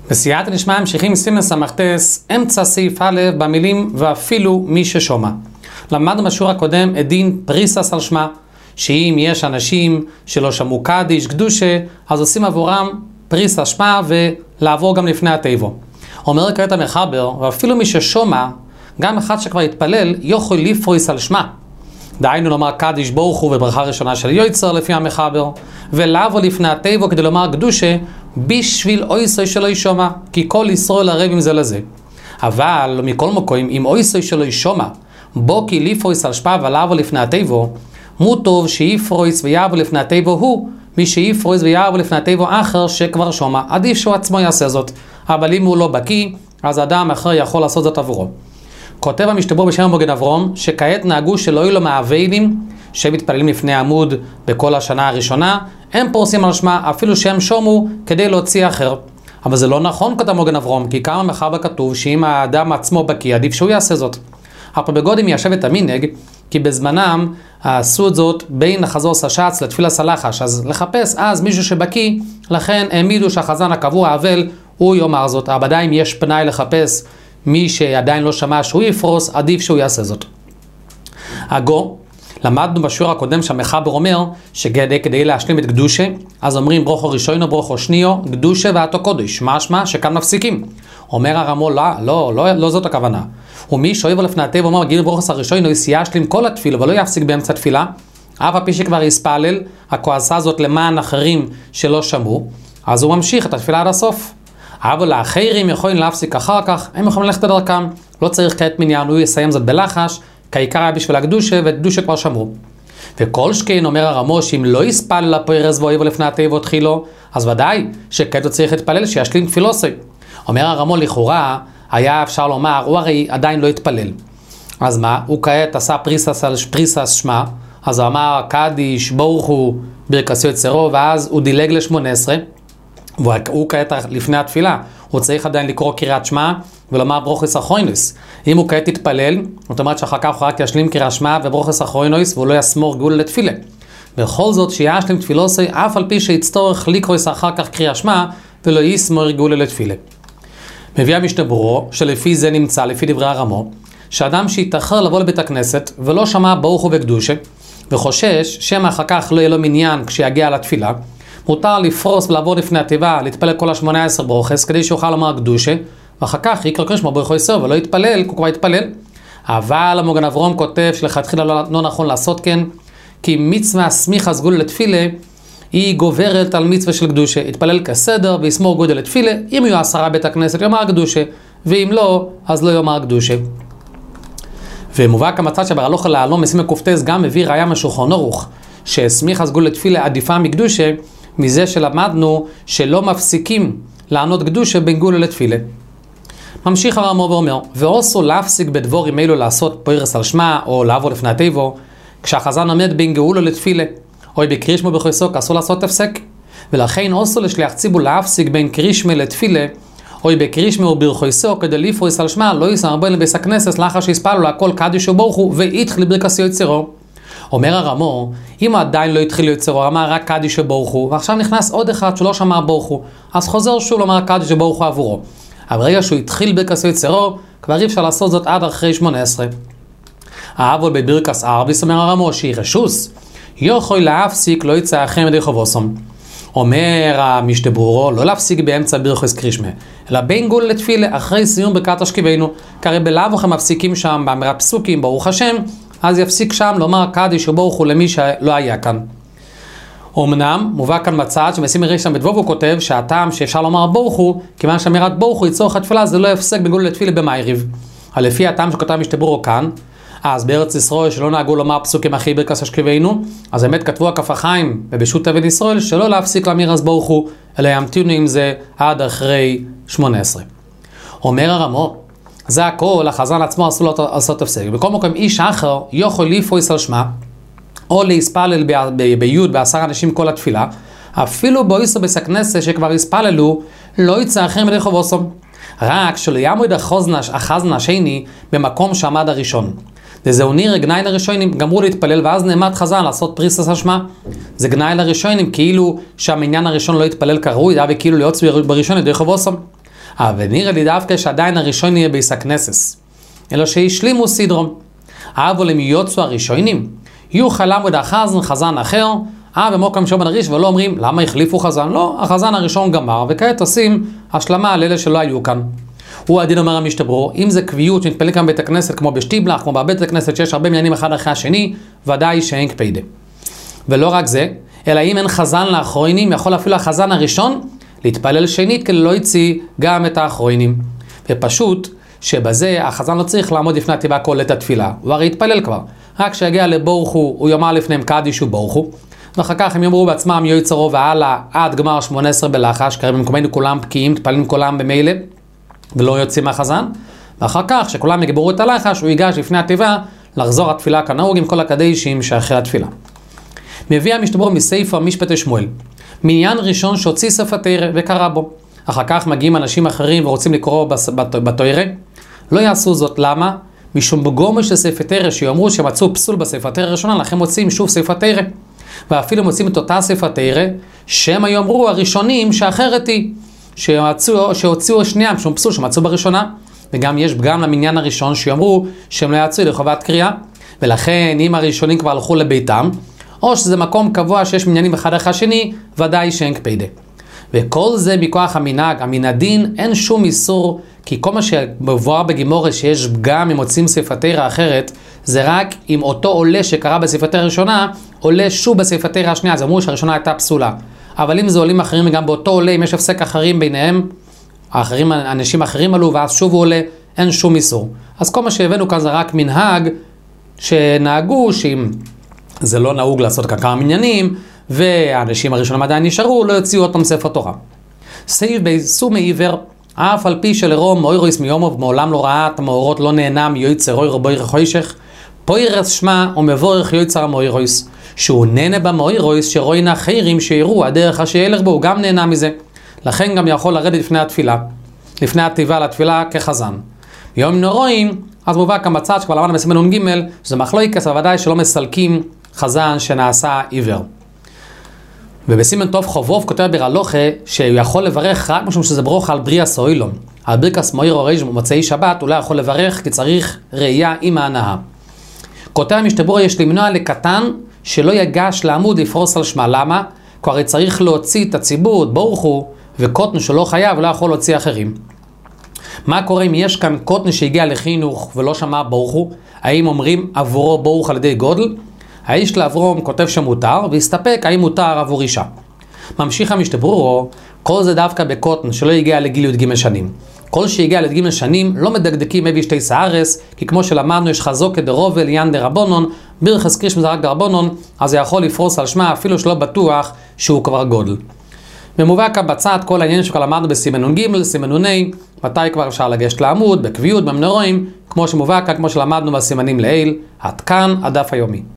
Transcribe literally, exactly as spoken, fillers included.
בסייעתא דשמיא ממשיכים סימן סמ"ס, אמצע סעיף א' במילים ואפילו מי ששומע. למדנו בשיעור הקודם את דין פריסס על שמה, שאם יש אנשים שלא שמעו קדיש, קדושה, אז עושים עבורם פריסס שמה ולעבור גם לפני התיבו. אומר כעת המחבר, ואפילו מי ששומע, גם אחד שכבר התפלל, יכול לפרוס על שמה. דהיינו לומר קדיש ברוך הוא בברכה ראשונה של יוצר לפי המחבר, ולעבור לפני התיבו כדי לומר קדושה, בשביל אויסוי שלא ישומע, כי כל ישראל ערב עם זה לזה. אבל מכל מקום, אם אויסוי שלא ישומע, בו כי לפרוס על שמה ולעבור לפני התיבו, מוטוב שיפרוס ויעבור לפני התיבו הוא, מי שיפרוס ויעבור לפני התיבו אחר שכבר שומע. עדיף שהוא עצמו יעשה זאת, אבל אם הוא לא בקי, אז אדם אחר יכול לעשות זאת עבורו. כותב המשתבר בשם המגן אברום, שכעת נהגו שלא יהיו לו מהאבלים שמתפללים לפני עמוד בכל השנה הראשונה, הם פורסים על שמה אפילו שהם שומו כדי להוציא אחר. אבל זה לא נכון, כותב המגן אברום, כי כמה מחר כתוב שאם האדם עצמו בקי, עדיף שהוא יעשה זאת. אבל בגודים ישב את המנהג, כי בזמנם עשו את זאת בין החזור סשץ לתפילה סלחש, אז לחפש אז מישהו שבקי, לכן העמידו שהחזן הקבוע האבל הוא יאמר זאת. אבל עדיין יש פנאי לחפש מי שעדיין לא שמע שהוא יפרוס, עדיף שהוא יעשה זאת. הגו, למדנו בשיעור הקודם שהמחבר אומר שכדי כדי להשלים את קדושה, אז אומרים ברוכו ראשון או ברוכו שניו, קדושה ואתו קודש, משמע שכאן מפסיקים. אומר הרמו, לא, לא, לא, לא זאת הכוונה. ומי שאוהב לפני התיב ואומר, גיל ברוכו הראשון, הוא ישלים כל התפילה ולא יפסיק באמצע תפילה, אף הפי שכבר יספלל, הכועסה הזאת למען אחרים שלא שמעו, אז הוא ממשיך את התפילה עד הסוף. אבל לאחרים יכולים להפסיק אחר כך, הם יכולים ללכת לדרכם, לא צריך כעת מניין, הוא יסיים זאת בלחש, כי העיקר היה בשביל הקדושה, והקדושה כבר שמרו. וכל שכן אומר הרמו, שאם לא יספל לפרס ואוהב לפני התיב ותחילו, אז ודאי שכעת הוא צריך להתפלל שישלים תפילוסי. אומר הרמו, לכאורה, היה אפשר לומר, הוא הרי עדיין לא התפלל. אז מה? הוא כעת עשה פריסס על פריסס שמה, אז הוא אמר קדיש, ברוך הוא, ברכת יוצרו, ואז הוא דילג ל-שמונה עשרה, והוא כעת לפני התפילה, הוא צריך עדיין לקרוא קריאת שמע ולומר ברוכס אחרונוס. אם הוא כעת יתפלל, זאת אומרת שאחר כך הוא רק ישלים קריאת שמע וברוכס אחרונוס, והוא לא יסמור גאולה לתפילה. בכל זאת שישלים תפילוסי, אף על פי שיצטרך לקרוא אחר כך קריאת שמע ולא יסמור גאולה לתפילה. מביא המשתברו, שלפי זה נמצא, לפי דברי הרמו, שאדם שיתאחר לבוא לבית הכנסת ולא שמע ברוך הוא בקדושה, וחושש שמא אחר כך לא יהיה לו מניין כשיגיע לתפילה, מותר לפרוס ולעבור לפני התיבה, להתפלל כל ה-שמונה עשרה ברוכס, כדי שיוכל לומר קדושה, ואחר כך יקרא קרש כמו ברוך יסר, ולא יתפלל, הוא כבר יתפלל. אבל המגן אברום כותב שלכתחילה לא, לא נכון לעשות כן, כי מצווה סמיכה סגולה לתפילה, היא גוברת על מצווה של קדושה. יתפלל כסדר ויסמור גודל לתפילה, אם יהיו עשרה בית הכנסת יאמר קדושה, ואם לא, אז לא יאמר קדושה. ומובא כמצד שברלוך לעלום משימה קופטס גם מביא ראיה משולחן ערוך, שסמיכה סגולה לתפילה עדיפה מקדושה, מזה שלמדנו שלא מפסיקים לענות קדושה בין גאולה לתפילה. ממשיך הרמו ואומר, ואוסו להפסיק בדבורים אלו לעשות פרס על שמה או לעבור לפני התיבו, כשהחזן עומד בין גאולה לתפילה, או בקרישמה בחסוק אסור לעשות הפסק, ולכן אוסו לשליח ציבור להפסיק בין קרישמה לתפילה, או בקרישמה או ברכסוק כדי לפרוס על שמה, לא יסמר בין לבית הכנסת לאחר שיספלו להכל קדיש וברוך הוא ויתחיל ברכת יוצרו. אומר הרמו, אם הוא עדיין לא התחיל יוצרו, אמר רק קדיש וברוך הוא, ועכשיו נכנס עוד אחד שלא שמע ברוך הוא, אז חוזר שוב לומר קדיש וברוך הוא עבורו. אבל רגע שהוא התחיל ברכת יוצרו, כבר אי אפשר לעשות זאת עד אחרי שמונה עשרה. אבל בברכת ארביס אומר הרמו, שהיא רשוס, יכול להפסיק לא יצא אחרי מדי חובוסום. אומר המשתברו, לא להפסיק באמצע ברכת קרישמה, אלא בין גאולה לתפילה אחרי סיום ברכת השכיבנו, כי הרי בלאו הכי מפסיקים שם באמירת פסוקים ברוך השם, אז יפסיק שם לומר קדיש וברוך הוא למי שלא היה כאן. אמנם מובא כאן מצד שמשים מראש שם בדבוב הוא כותב שהטעם שאפשר לומר ברוך הוא, כיוון שאמירת ברוך הוא יצורך התפילה, זה לא יפסק בגאולה לתפילה במעריב. על לפי הטעם שכותב משתברו כאן, אז בארץ ישראל שלא נהגו לומר פסוקים אחרי ברכת השכיבנו, אז באמת כתבו הכף החיים ובשו"ת אבן ישראל שלא להפסיק להמיר אז ברוך הוא, אלא ימתינו עם זה עד אחרי שמונה עשרה. אומר הרמו, זה הכל, החזן עצמו אסור לו לעשות הפסק. בכל מקום איש אחר יכול לפרוס על שמה, או להספלל ביוד בעשר אנשים כל התפילה, אפילו באיסור בית הכנסת שכבר הספללו, לא יצא אחרי מדי חובוסום. רק שלא יעמוד החזן השני במקום שעמד הראשון. וזהו נראה גנאי לראשונים, גמרו להתפלל, ואז נעמד חזן לעשות פריסס על שמה. זה גנאי לראשונים, כאילו שהמניין הראשון לא יתפלל כראוי, זה היה וכאילו להיות בראשון ידי חובוסום. אבל נראה לי דווקא שעדיין הראשון יהיה ביס הכנסס. אלא שהשלימו סדרום. אבל הם יוצאו הראשונים, יוכל לעמוד החזן חזן אחר, אה במוקם שומן הריש, ולא אומרים למה החליפו חזן, לא, החזן הראשון גמר, וכעת עושים השלמה על אלה שלא היו כאן. הוא הדין אומר המשתברו, אם זה קביעות שמתפלל כאן בית הכנסת כמו בשטיבלח, כמו בבית הכנסת שיש הרבה מניינים אחד אחרי השני, ודאי שאין קפידה. ולא רק זה, אלא אם אין חזן לאחרונים, יכול אפילו החזן הראשון להתפלל שנית כדי לא יציא גם את האחרונים. ופשוט שבזה החזן לא צריך לעמוד לפני התיבה כל את התפילה, הוא הרי יתפלל כבר. רק כשיגיע לבורכו, הוא יאמר לפניהם קדיש ובורכו, ואחר כך הם יאמרו בעצמם יויצרו והלאה עד גמר שמונה עשרה בלחש, כי במקומנו כולם פקיעים, תפלים כולם במילא, ולא יוצאים מהחזן, ואחר כך שכולם יגברו את הלחש, הוא ייגש לפני התיבה לחזור התפילה כנהוג עם כל הקדישים שאחרי התפילה. מביא המשתברו מספר משפטי שמואל, מעניין ראשון שהוציא ספר תורה וקרא בו. אחר כך מגיעים אנשים אחרים ורוצים לקרוא בתורה, לא יעשו זאת. למה? משום בגומש של ספר תורה שיאמרו שמצאו פסול בספר תורה הראשונה, לכן מוצאים שוב ספר תורה. ואפילו מוצאים את אותה ספר תורה, שהם יאמרו הראשונים שאחרת היא, שהוציאו, שהוציאו שניהם, שום פסול שמצאו בראשונה. וגם יש פגם למניין הראשון שיאמרו שהם לא יצאו לחובת קריאה. ולכן אם הראשונים כבר הלכו לביתם, או שזה מקום קבוע שיש מניינים אחד אחרי השני, ודאי שאין קפידה. וכל זה מכוח המנהג, המין הדין, אין שום איסור, כי כל מה שמבואר בגימורה שיש פגם אם מוצאים ספר תורה אחרת, זה רק אם אותו עולה שקרא בספר תורה הראשונה, עולה שוב בספר תורה השנייה, אז אמרו שהראשונה הייתה פסולה. אבל אם זה עולים אחרים וגם באותו עולה, אם יש הפסק אחרים ביניהם, האחרים, אנשים אחרים עלו ואז שוב הוא עולה, אין שום איסור. אז כל מה שהבאנו כאן זה רק מנהג שנהגו, שאם זה לא נהוג לעשות כאן כמה מניינים, והאנשים הראשונים עדיין נשארו, לא יוציאו אותם ספר תורה. סעיף באיסור מעיוור, אף על פי שלרום מאוירויס מיומוב, מעולם לא ראה את המאורות, לא נהנה מיועצר אויר בויר חוישך, פוירס שמה ומבורך יועצר המאוירויס, שהוא נהנה במאוירויס שרוינה חיירים שיראו, הדרך השילך בו, הוא גם נהנה מזה. לכן גם יכול לרדת לפני התפילה, לפני התיבה לתפילה כחזן. יום נורואים, אז מובא כאן בצד שכבר למדנו בסימן נון ג' שזה מחלוקת, אבל ודאי שלא מסלקים חזן שנעשה עיוור. ובסימן טוב חובוב כותב ברלוכה שהוא יכול לברך רק משום שזה ברוך על בריאס אוילום. על ברכס מויר אורייז' מוצאי שבת הוא לא יכול לברך כי צריך ראייה עם ההנאה. כותב המשתבור יש למנוע לקטן שלא יגש לעמוד לפרוס על שמה. למה? כי הרי צריך להוציא את הציבור, את בורכו, וקוטן שלא חייב ולא יכול להוציא אחרים. מה קורה אם יש כאן קוטן שהגיע לחינוך ולא שמע בורכו? האם אומרים עבורו בורוך על ידי גודל? האיש לאברום כותב שמותר, והסתפק האם מותר עבור אישה. ממשיך המשתברורו, כל זה דווקא בקוטן שלא הגיע לגיל י"ג שנים. כל שהגיע לג' שנים לא מדקדקים מביא שתי סערס, כי כמו שלמדנו יש חזוק כדרובל עניין דרבונון, ברכס קרישם זה רק דרבונון, אז זה יכול לפרוס על שמה אפילו שלא בטוח שהוא כבר גודל. ומובא כאן בצד כל העניין שכבר למדנו בסימן נון ג', סימן נון ה', מתי כבר אפשר לגשת לעמוד, בקביעות, במנורואים, כמו שמובא כאן, כמו שלמדנו בסימנים לעיל. עד כאן הדף היומי.